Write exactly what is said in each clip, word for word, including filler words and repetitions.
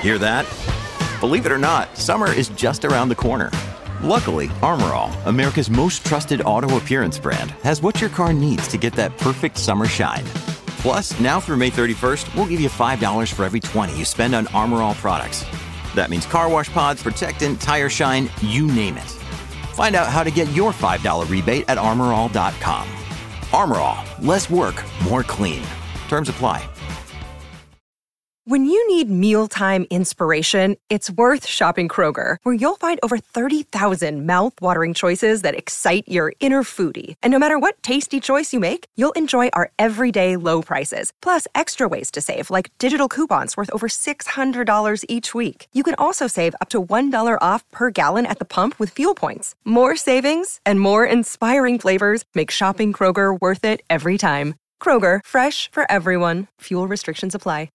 Hear that? Believe it or not, summer is just around the corner. Luckily, Armor All, America's most trusted auto appearance brand, has what your car needs to get that perfect summer shine. Plus, now through May thirty-first, we'll give you five dollars for every twenty you spend on Armor All products. That means car wash pods, protectant, tire shine, you name it. Find out how to get your five dollars rebate at armor all dot com. Armor All, less work, more clean. Terms apply. When you need mealtime inspiration, it's worth shopping Kroger, where you'll find over thirty thousand mouth-watering choices that excite your inner foodie. And no matter what tasty choice you make, you'll enjoy our everyday low prices, plus extra ways to save, like digital coupons worth over six hundred dollars each week. You can also save up to one dollar off per gallon at the pump with fuel points. More savings and more inspiring flavors make shopping Kroger worth it every time. Kroger, fresh for everyone. Fuel restrictions apply.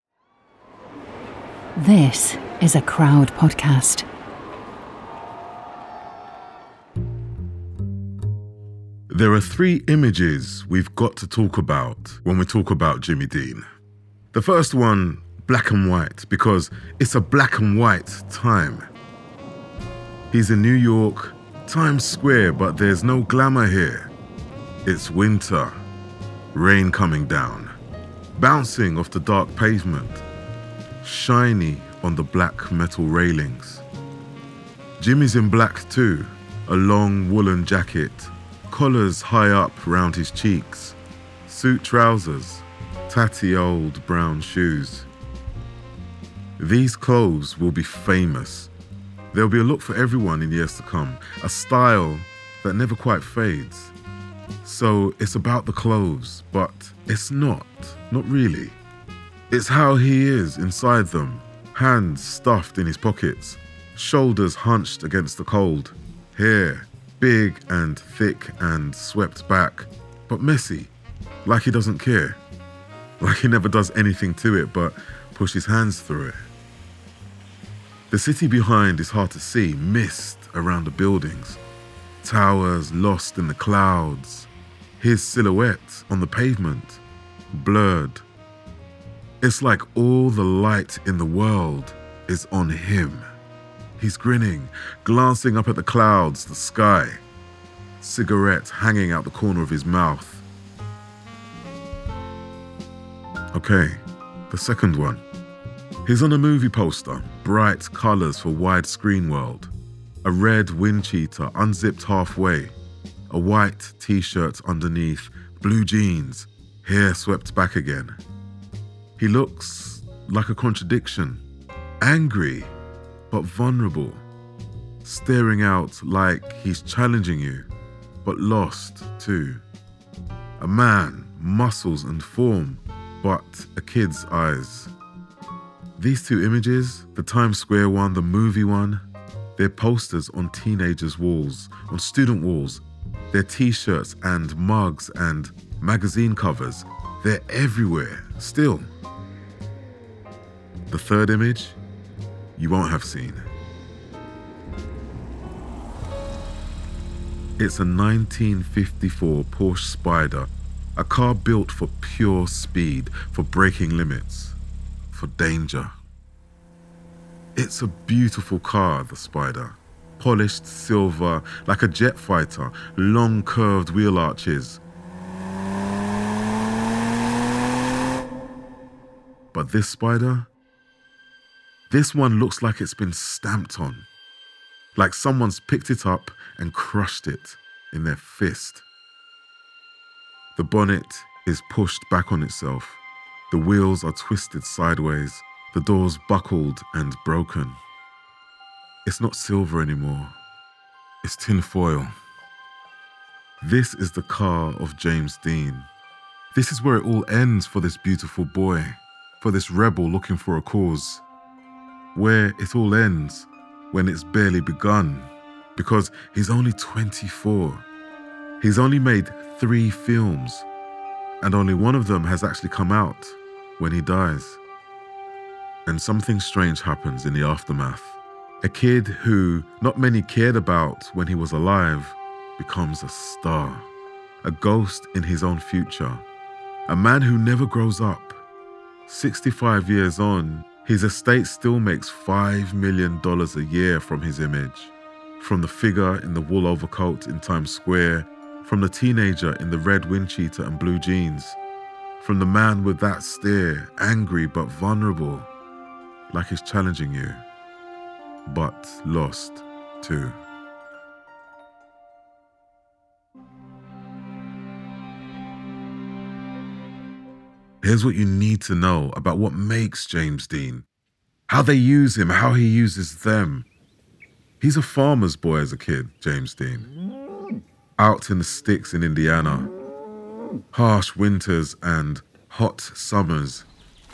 This is a Crowd podcast. There are three images we've got to talk about when we talk about Jimmy Dean. The first one, black and white, because it's a black and white time. He's in New York, Times Square, but there's no glamour here. It's winter, rain coming down, bouncing off the dark pavement, shiny on the black metal railings. Jimmy's in black too, a long woolen jacket, collars high up round his cheeks, suit trousers, tatty old brown shoes. These clothes will be famous. There'll be a look for everyone in years to come, a style that never quite fades. So it's about the clothes, but it's not, not really. It's how he is inside them, hands stuffed in his pockets, shoulders hunched against the cold, hair big and thick and swept back, but messy, like he doesn't care, like he never does anything to it but push his hands through it. The city behind is hard to see, mist around the buildings, towers lost in the clouds, his silhouette on the pavement, blurred. It's like all the light in the world is on him. He's grinning, glancing up at the clouds, the sky, cigarette hanging out the corner of his mouth. Okay, the second one. He's on a movie poster, bright colours for widescreen world. A red wind cheater unzipped halfway, a white t-shirt underneath, blue jeans, hair swept back again. He looks like a contradiction, angry but vulnerable, staring out like he's challenging you, but lost too. A man, muscles and form, but a kid's eyes. These two images, the Times Square one, the movie one, they're posters on teenagers' walls, on student walls. They're t-shirts and mugs and magazine covers. They're everywhere, still. The third image, you won't have seen. It's a nineteen fifty-four Porsche Spyder, a car built for pure speed, for breaking limits, for danger. It's a beautiful car, the Spyder. Polished silver, like a jet fighter, long curved wheel arches. But this Spyder? This one looks like it's been stamped on, like someone's picked it up and crushed it in their fist. The bonnet is pushed back on itself. The wheels are twisted sideways, the doors buckled and broken. It's not silver anymore. It's tin foil. This is the car of James Dean. This is where it all ends for this beautiful boy, for this rebel looking for a cause. Where it all ends when it's barely begun, because he's only twenty-four. He's only made three films, and only one of them has actually come out when he dies. And something strange happens in the aftermath. A kid who not many cared about when he was alive becomes a star, a ghost in his own future, a man who never grows up. sixty-five years on, His estate still makes five million dollars a year from his image. From the figure in the wool overcoat in Times Square, from the teenager in the red wind cheater and blue jeans, from the man with that stare, angry but vulnerable, like he's challenging you, but lost too. Here's what you need to know about what makes James Dean, how they use him, how he uses them. He's a farmer's boy as a kid, James Dean. Out in the sticks in Indiana, harsh winters and hot summers,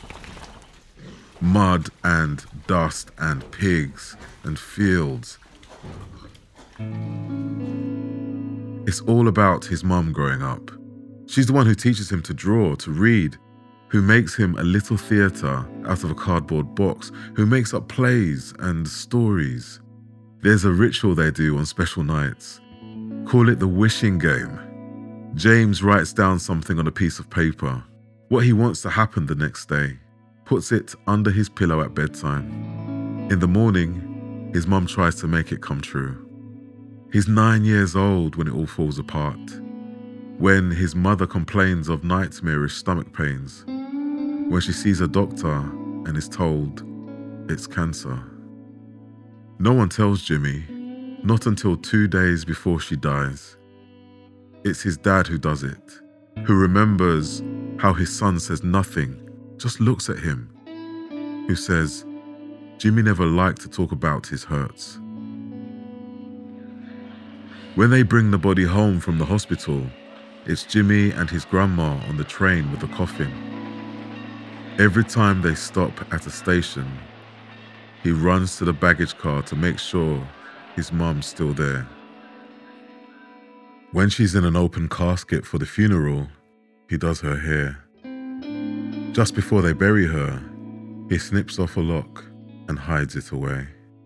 mud and dust and pigs and fields. It's all about his mum growing up. She's the one who teaches him to draw, to read, who makes him a little theatre out of a cardboard box, who makes up plays and stories. There's a ritual they do on special nights. Call it the wishing game. James writes down something on a piece of paper, what he wants to happen the next day, puts it under his pillow at bedtime. In the morning, his mum tries to make it come true. He's nine years old when it all falls apart, when his mother complains of nightmarish stomach pains, when she sees a doctor and is told it's cancer. No one tells Jimmy, not until two days before she dies. It's his dad who does it, who remembers how his son says nothing, just looks at him, who says, Jimmy never liked to talk about his hurts. When they bring the body home from the hospital, it's Jimmy and his grandma on the train with the coffin. Every time they stop at a station, he runs to the baggage car to make sure his mum's still there. When she's in an open casket for the funeral, he does her hair. Just before they bury her, he snips off a lock and hides it away.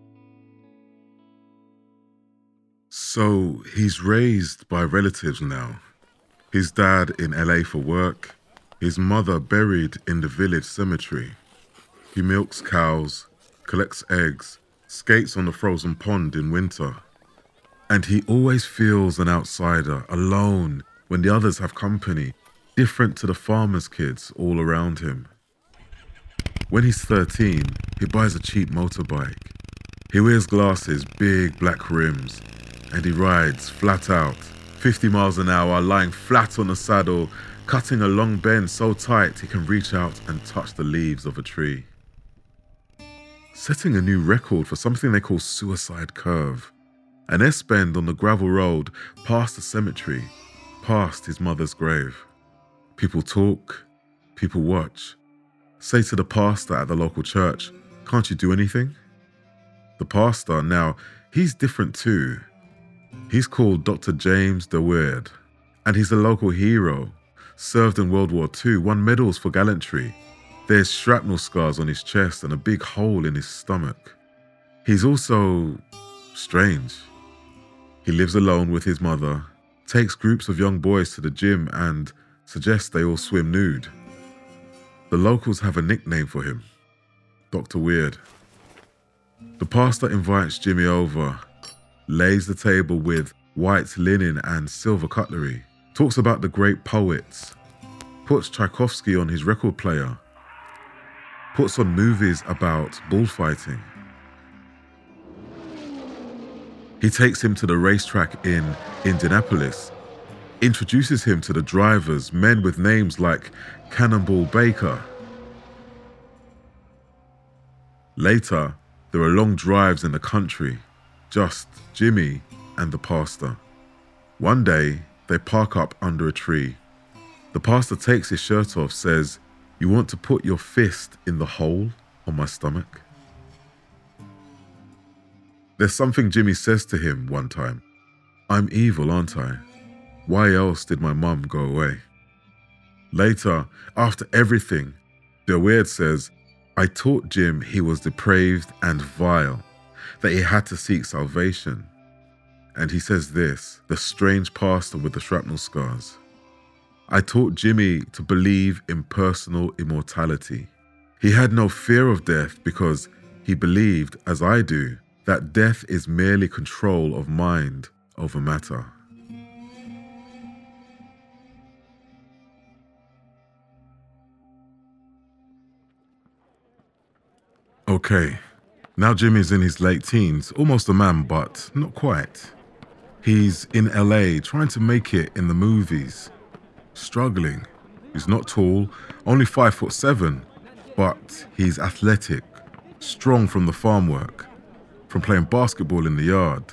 So he's raised by relatives now. His dad in L A for work, his mother buried in the village cemetery. He milks cows, collects eggs, skates on the frozen pond in winter. And he always feels an outsider, alone, when the others have company, different to the farmers' kids all around him. When he's thirteen, he buys a cheap motorbike. He wears glasses, big black rims, and he rides flat out, fifty miles an hour, lying flat on the saddle, cutting a long bend so tight he can reach out and touch the leaves of a tree. Setting a new record for something they call Suicide Curve, an S-bend on the gravel road past the cemetery, past his mother's grave. People talk, people watch. Say to the pastor at the local church, can't you do anything? The pastor, now, he's different too. He's called Doctor James DeWeerd, and he's a local hero. Served in World War Two, won medals for gallantry. There's shrapnel scars on his chest and a big hole in his stomach. He's also strange. He lives alone with his mother, takes groups of young boys to the gym and suggests they all swim nude. The locals have a nickname for him, Doctor Weird. The pastor invites Jimmy over, lays the table with white linen and silver cutlery, talks about the great poets, puts Tchaikovsky on his record player, puts on movies about bullfighting. He takes him to the racetrack in Indianapolis, introduces him to the drivers, men with names like Cannonball Baker. Later, there are long drives in the country, just Jimmy and the pastor. One day, they park up under a tree. The pastor takes his shirt off, says, "You want to put your fist in the hole on my stomach?" There's something Jimmy says to him one time. "I'm evil, aren't I? Why else did my mum go away?" Later, after everything, DeWeerd says, "I taught Jim he was depraved and vile, that he had to seek salvation." And he says this, the strange pastor with the shrapnel scars, "I taught Jimmy to believe in personal immortality. He had no fear of death because he believed, as I do, that death is merely control of mind over matter. Okay, now Jimmy's in his late teens, almost a man, but not quite. He's in L A trying to make it in the movies, struggling. He's not tall, only five foot seven, but he's athletic, strong from the farm work, from playing basketball in the yard.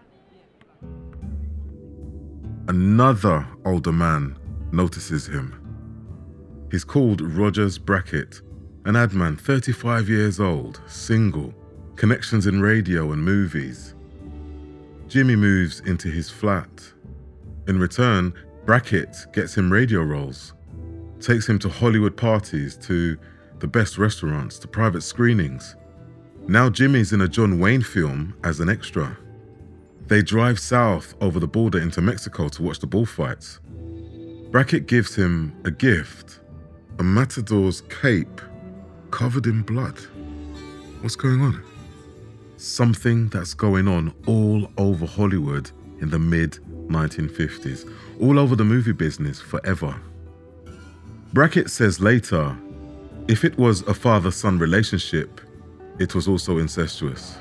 Another older man notices him. He's called Rogers Brackett, an ad man, thirty-five years old, single, connections in radio and movies. Jimmy moves into his flat. In return, Brackett gets him radio roles, takes him to Hollywood parties, to the best restaurants, to private screenings. Now Jimmy's in a John Wayne film as an extra. They drive south over the border into Mexico to watch the bullfights. Brackett gives him a gift, a matador's cape covered in blood. What's going on? Something that's going on all over Hollywood in the mid nineteen fifties, all over the movie business forever. Brackett says later, if it was a father-son relationship, it was also incestuous.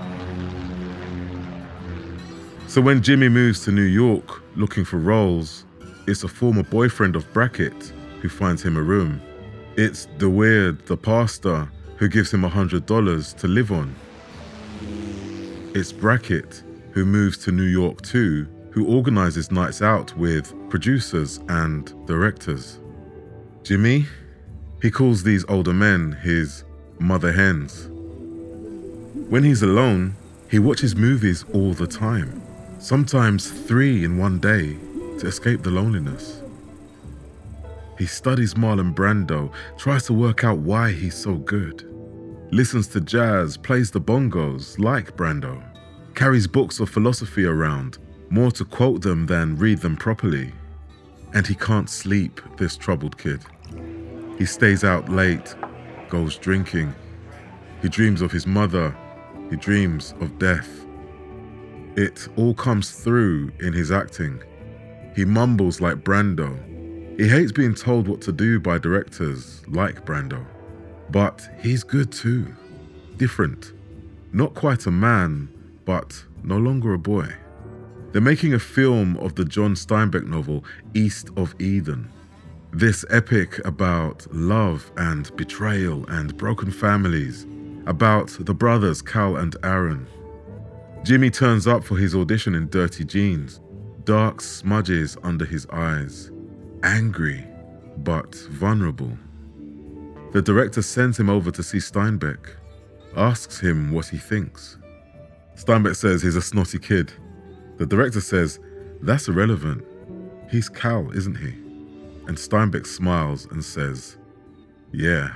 So when Jimmy moves to New York looking for roles, it's a former boyfriend of Brackett who finds him a room. It's DeWeird, the pastor, who gives him one hundred dollars to live on. It's Brackett who moves to New York too, who organizes nights out with producers and directors. Jimmy, he calls these older men his mother hens. When he's alone, he watches movies all the time, sometimes three in one day, to escape the loneliness. He studies Marlon Brando, tries to work out why he's so good, listens to jazz, plays the bongos like Brando, carries books of philosophy around, more to quote them than read them properly. And he can't sleep, this troubled kid. He stays out late, goes drinking. He dreams of his mother. He dreams of death. It all comes through in his acting. He mumbles like Brando. He hates being told what to do by directors like Brando. But he's good too. Different. Not quite a man, but no longer a boy. They're making a film of the John Steinbeck novel East of Eden. This epic about love and betrayal and broken families, about the brothers Cal and Aaron. Jimmy turns up for his audition in dirty jeans, dark smudges under his eyes, angry but vulnerable. The director sends him over to see Steinbeck, asks him what he thinks. Steinbeck says he's a snotty kid. The director says, that's irrelevant. He's Cal, isn't he? And Steinbeck smiles and says, yeah.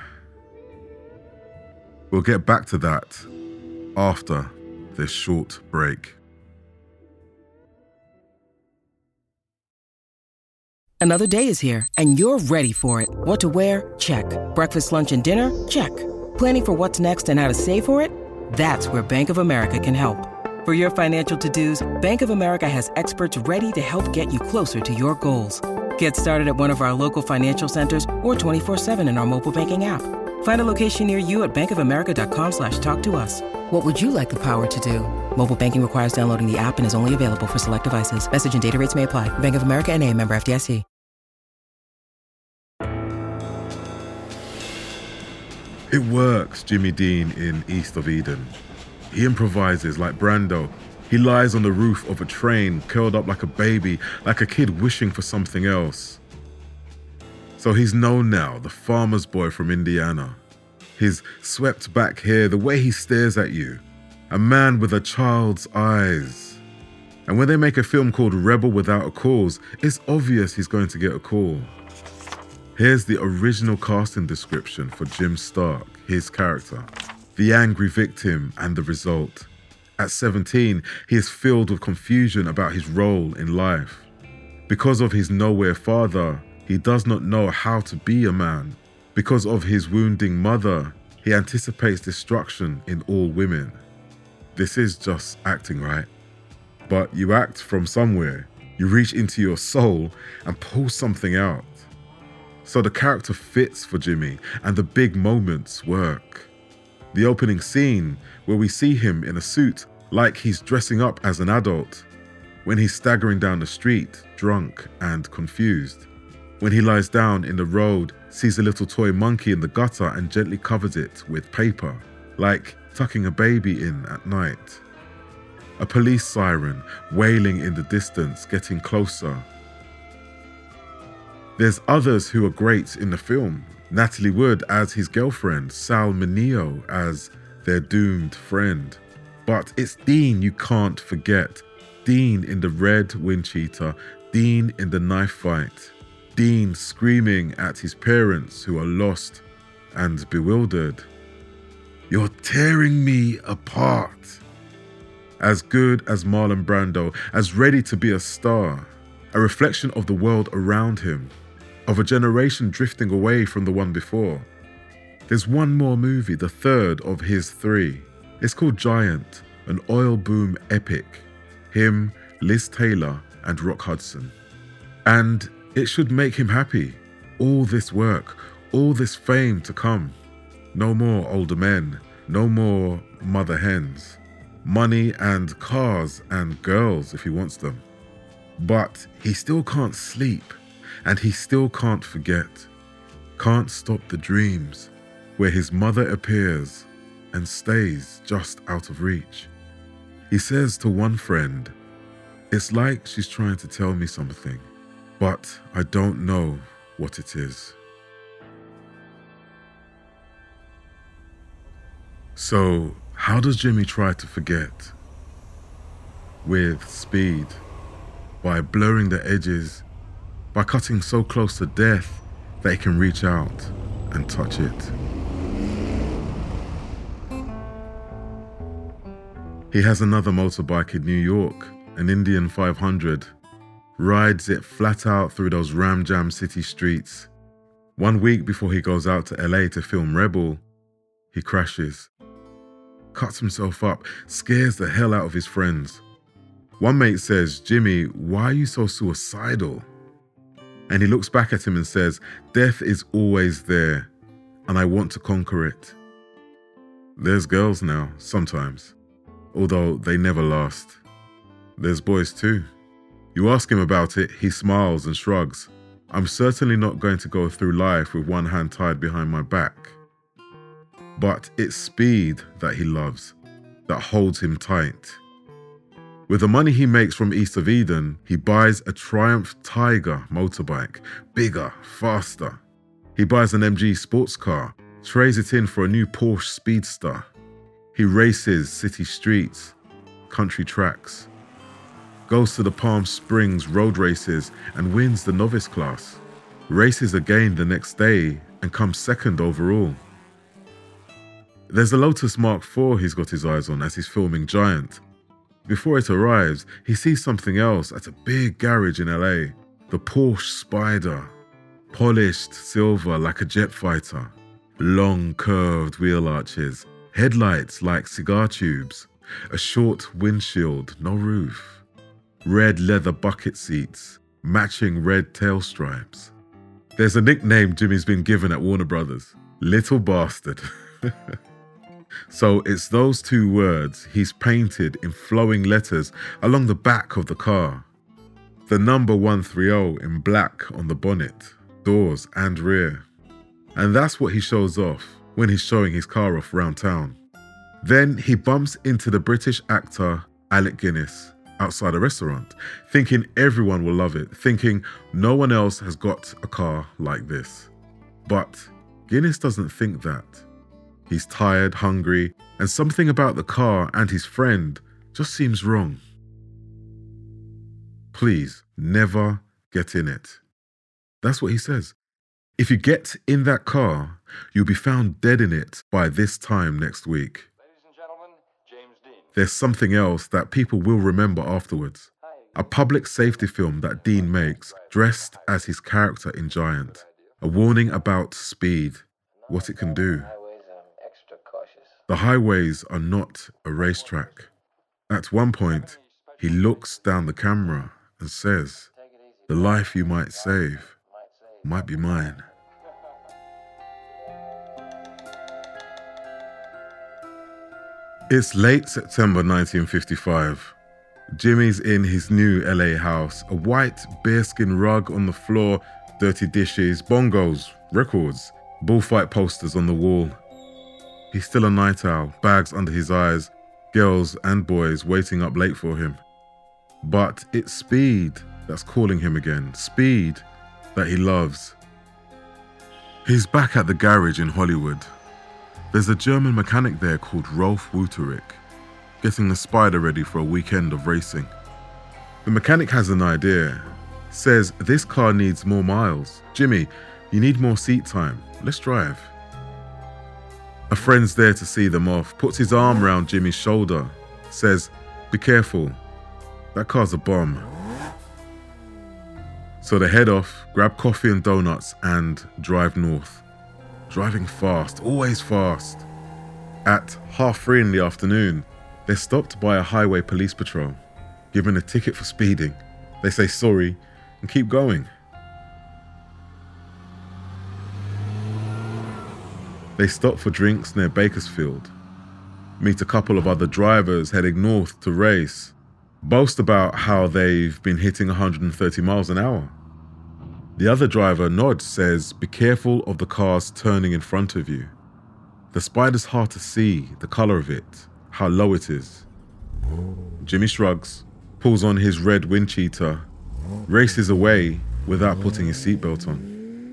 We'll get back to that after this short break. Another day is here, and you're ready for it. What to wear? Check. Breakfast, lunch, and dinner? Check. Planning for what's next and how to save for it? That's where Bank of America can help. For your financial to-dos, Bank of America has experts ready to help get you closer to your goals. Get started at one of our local financial centers or twenty-four seven in our mobile banking app. Find a location near you at bankofamerica.com slash talk to us. What would you like the power to do? Mobile banking requires downloading the app and is only available for select devices. Message and data rates may apply. Bank of America N A, member F D I C. It works, Jimmy Dean in East of Eden. He improvises like Brando. He lies on the roof of a train, curled up like a baby, like a kid wishing for something else. So he's known now, the farmer's boy from Indiana. His swept back hair, the way he stares at you. A man with a child's eyes. And when they make a film called Rebel Without a Cause, it's obvious he's going to get a call. Here's the original casting description for Jim Stark, his character. The angry victim and the result. At seventeen, he is filled with confusion about his role in life. Because of his nowhere father, he does not know how to be a man. Because of his wounding mother, he anticipates destruction in all women. This is just acting, right? But you act from somewhere. You reach into your soul and pull something out. So the character fits for Jimmy and the big moments work. The opening scene where we see him in a suit like he's dressing up as an adult. When he's staggering down the street, drunk and confused. When he lies down in the road, sees a little toy monkey in the gutter and gently covers it with paper, like tucking a baby in at night. A police siren wailing in the distance, getting closer. There's others who are great in the film. Natalie Wood as his girlfriend, Sal Mineo as their doomed friend. But it's Dean you can't forget. Dean in the red wind cheater, Dean in the knife fight. Dean screaming at his parents who are lost and bewildered. You're tearing me apart. As good as Marlon Brando, as ready to be a star. A reflection of the world around him. Of a generation drifting away from the one before. There's one more movie, the third of his three. It's called Giant, an oil boom epic. Him, Liz Taylor, and Rock Hudson. And it should make him happy. All this work, all this fame to come. No more older men, no more mother hens. Money and cars and girls if he wants them. But he still can't sleep. And he still can't forget, can't stop the dreams, where his mother appears and stays just out of reach. He says to one friend, it's like she's trying to tell me something, but I don't know what it is. So, how does Jimmy try to forget? With speed, by blurring the edges, by cutting so close to death that he can reach out and touch it. He has another motorbike in New York, an Indian five hundred, rides it flat out through those ram-jam city streets. One week before he goes out to L A to film Rebel, he crashes, cuts himself up, scares the hell out of his friends. One mate says, Jimmy, why are you so suicidal? And he looks back at him and says, death is always there, and I want to conquer it. There's girls now, sometimes, although they never last. There's boys too. You ask him about it, he smiles and shrugs. I'm certainly not going to go through life with one hand tied behind my back. But it's speed that he loves, that holds him tight. With the money he makes from East of Eden, he buys a Triumph Tiger motorbike, bigger, faster. He buys an M G sports car, trades it in for a new Porsche Speedster. He races city streets, country tracks, goes to the Palm Springs road races and wins the novice class, races again the next day and comes second overall. There's a Lotus Mark four he's got his eyes on as he's filming Giant. Before it arrives, he sees something else at a big garage in L A. The Porsche Spider. Polished silver like a jet fighter. Long curved wheel arches. Headlights like cigar tubes. A short windshield, no roof. Red leather bucket seats. Matching red tail stripes. There's a nickname Jimmy's been given at Warner Brothers. Little Bastard. So it's those two words he's painted in flowing letters along the back of the car. The number one thirty in black on the bonnet, doors and rear. And that's what he shows off when he's showing his car off round town. Then he bumps into the British actor Alec Guinness outside a restaurant, thinking everyone will love it, thinking no one else has got a car like this. But Guinness doesn't think that. He's tired, hungry, and something about the car and his friend just seems wrong. Please, never get in it. That's what he says. If you get in that car, you'll be found dead in it by this time next week. Ladies and gentlemen, James Dean. There's something else that people will remember afterwards. A public safety film that Dean makes, dressed as his character in Giant. A warning about speed, what it can do. Highways, I'm extra cautious. The highways are not a racetrack. At one point, he looks down the camera and says, "The life you might save might be mine." It's late September nineteen fifty-five. Jimmy's in his new L A house, a white bearskin rug on the floor, dirty dishes, bongos, records, bullfight posters on the wall. He's still a night owl, bags under his eyes, girls and boys waiting up late for him. But it's speed that's calling him again, speed that he loves. He's back at the garage in Hollywood. There's a German mechanic there called Rolf Wutterich, getting the Spider ready for a weekend of racing. The mechanic has an idea, says this car needs more miles. Jimmy, you need more seat time. Let's drive. A friend's there to see them off, puts his arm round Jimmy's shoulder, says, "Be careful, that car's a bomb." So they head off, grab coffee and donuts and drive north. Driving fast, always fast. At half three in the afternoon, they're stopped by a highway police patrol, given a ticket for speeding. They say sorry and keep going. They stop for drinks near Bakersfield, meet a couple of other drivers heading north to race, boast about how they've been hitting one hundred thirty miles an hour. The other driver nods, says, "Be careful of the cars turning in front of you. The Spider's hard to see, the color of it, how low it is." Jimmy shrugs, pulls on his red wind cheater, races away without putting his seatbelt on.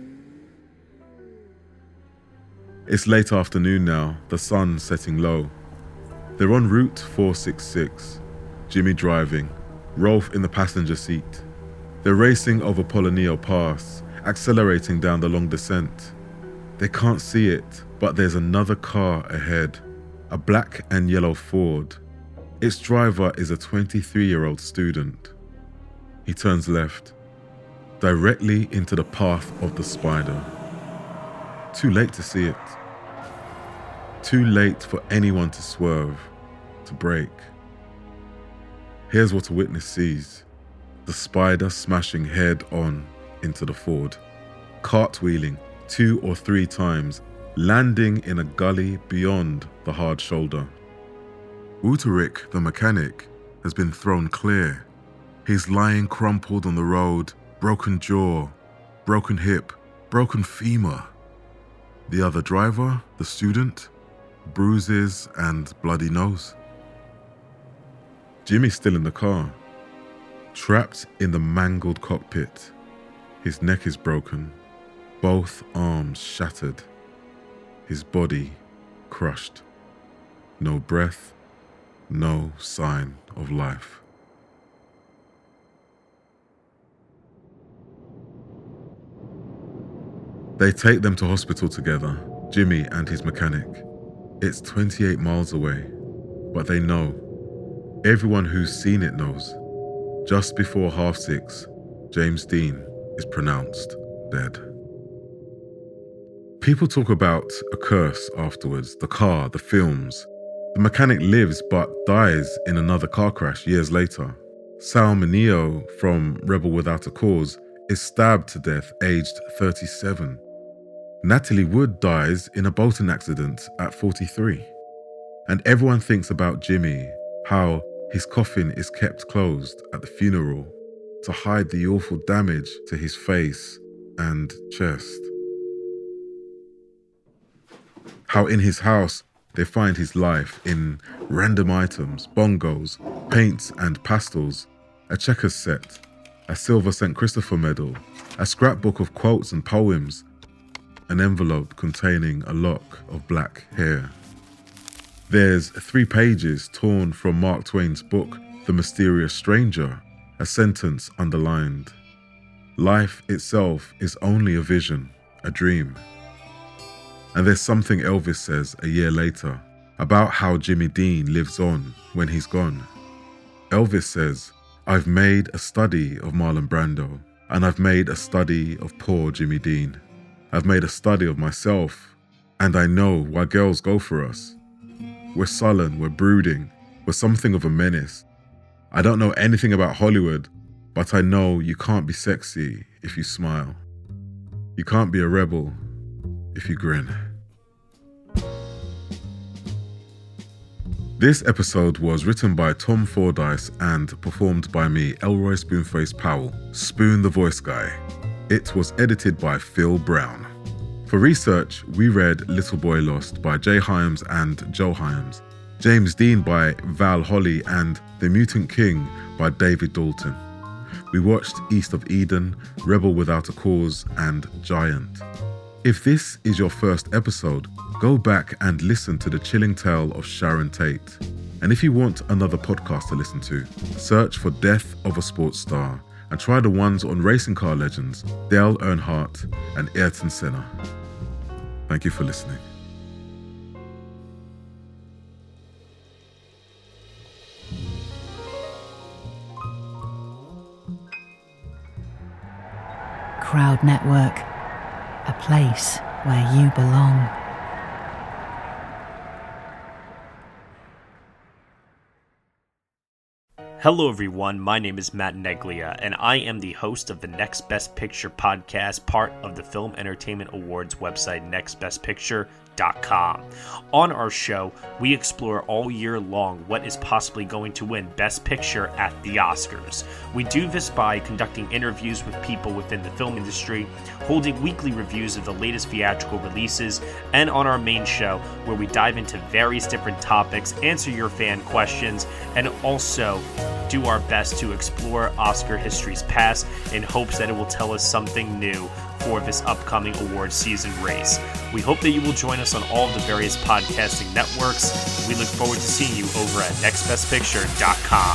It's late afternoon now, the sun's setting low. They're on Route four sixty-six, Jimmy driving, Rolf in the passenger seat. They're racing over Polonio Pass, accelerating down the long descent. They can't see it, but there's another car ahead, a black and yellow Ford. Its driver is a twenty-three-year-old student. He turns left, directly into the path of the Spider. Too late to see it. Too late for anyone to swerve, to brake. Here's what a witness sees. The Spider smashing head on into the Ford, cartwheeling two or three times, landing in a gully beyond the hard shoulder. Wutterich, the mechanic, has been thrown clear. He's lying crumpled on the road, broken jaw, broken hip, broken femur. The other driver, the student, bruises and bloody nose. Jimmy's still in the car, trapped in the mangled cockpit. His neck is broken, both arms shattered, his body crushed. No breath, no sign of life. They take them to hospital together, Jimmy and his mechanic. It's twenty-eight miles away, but they know. Everyone who's seen it knows. Just before half six, James Dean is pronounced dead. People talk about a curse afterwards, the car, the films. The mechanic lives but dies in another car crash years later. Sal Mineo from Rebel Without a Cause is stabbed to death aged thirty-seven. Natalie Wood dies in a boating accident at forty-three. And everyone thinks about Jimmy, how his coffin is kept closed at the funeral to hide the awful damage to his face and chest. How in his house they find his life in random items, bongos, paints and pastels, a checkers set, a silver Saint Christopher medal, a scrapbook of quotes and poems, an envelope containing a lock of black hair. There's three pages torn from Mark Twain's book, The Mysterious Stranger, a sentence underlined. Life itself is only a vision, a dream. And there's something Elvis says a year later about how Jimmy Dean lives on when he's gone. Elvis says, "I've made a study of Marlon Brando, and I've made a study of poor Jimmy Dean. I've made a study of myself, and I know why girls go for us. We're sullen, we're brooding, we're something of a menace. I don't know anything about Hollywood, but I know you can't be sexy if you smile. You can't be a rebel if you grin. This episode was written by Tom Fordyce and performed by me, Elroy Spoonface Powell, Spoon the Voice Guy. It was edited by Phil Brown. For research, we read Little Boy Lost by Jay Hyams and Joe Hyams, James Dean by Val Holly, and The Mutant King by David Dalton. We watched East of Eden, Rebel Without a Cause, and Giant. If this is your first episode, go back and listen to The Chilling Tale of Sharon Tate. And if you want another podcast to listen to, search for Death of a Sports Star and try the ones on racing car legends Dale Earnhardt and Ayrton Senna. Thank you for listening. Crowd Network, a place where you belong. Hello everyone, my name is Matt Neglia, and I am the host of the Next Best Picture podcast, part of the Film Entertainment Awards website, next best picture dot com. On our show, we explore all year long what is possibly going to win Best Picture at the Oscars. We do this by conducting interviews with people within the film industry, holding weekly reviews of the latest theatrical releases, and on our main show, where we dive into various different topics, answer your fan questions, and also do our best to explore Oscar history's past in hopes that it will tell us something new for this upcoming award season race. We hope that you will join us on all of the various podcasting networks. We look forward to seeing you over at next best picture dot com.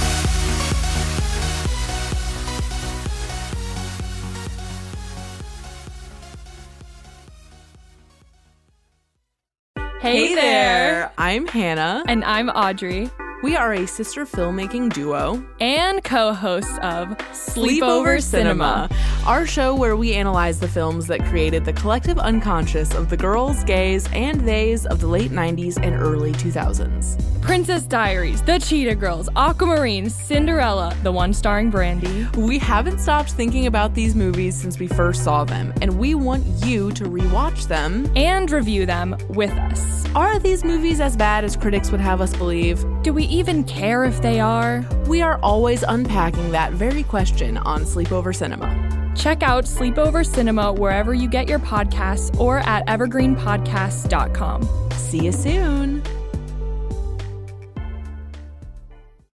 Hey, hey there. there! I'm Hannah. And I'm Audrey. We are a sister filmmaking duo and co-hosts of Sleepover Cinema, our show where we analyze the films that created the collective unconscious of the girls, gays, and theys of the late nineties and early two thousands. Princess Diaries, The Cheetah Girls, Aquamarine, Cinderella, the one starring Brandy. We haven't stopped thinking about these movies since we first saw them, and we want you to rewatch them and review them with us. Are these movies as bad as critics would have us believe? Do we even care if they are? We are always unpacking that very question on Sleepover Cinema. Check out Sleepover Cinema wherever you get your podcasts or at evergreen podcasts dot com. See you soon.